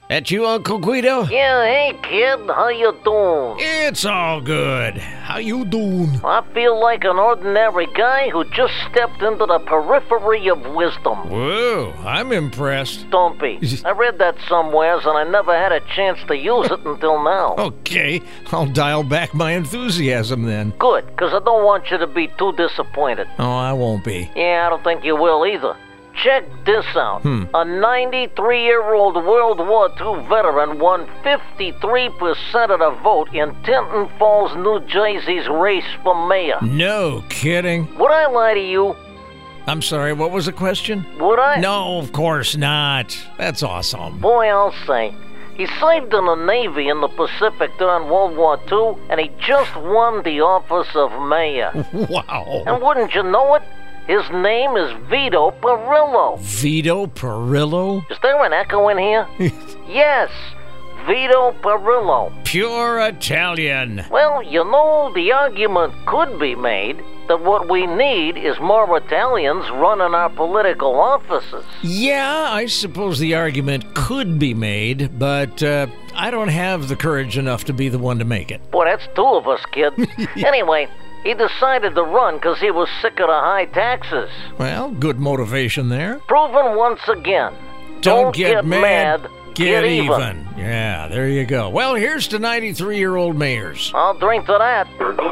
That you, Uncle Guido? Yeah, hey kid, how you doing? It's all good. How you doing? I feel like an ordinary guy who just stepped into the periphery of wisdom. Whoa, I'm impressed. Don't be. I read that somewheres and I never had a chance to use it until now. Okay, I'll dial back my enthusiasm then. Good, because I don't want you to be too disappointed. Oh, I won't be. Yeah, I don't think you will either. Check this out. A 93-year-old World War II veteran won 53% of the vote in Tinton Falls, New Jersey's race for mayor. No kidding. Would I lie to you? I'm sorry, what was the question? Would I? No, of course not. That's awesome. Boy, I'll say. He served in the Navy in the Pacific during World War II, and he just won the office of mayor. Wow. And wouldn't you know it? His name is Vito Perillo. Vito Perillo? Is there an echo in here? Yes, Vito Perillo. Pure Italian. Well, you know, the argument could be made that what we need is more Italians running our political offices. Yeah, I suppose the argument could be made, but I don't have the courage enough to be the one to make it. Boy, that's two of us, kid. Anyway, he decided to run because he was sick of the high taxes. Well, good motivation there. Proven once again. Don't get mad, get even. Yeah, there you go. Well, here's to 93-year-old mayors. I'll drink to that.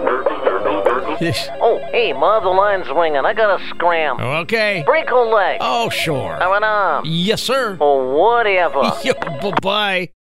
Oh, hey, my other line's ringing. I gotta scram. Okay. Break a leg. Oh, sure. Have an arm. Yes, sir. Or whatever. Yo, bye-bye.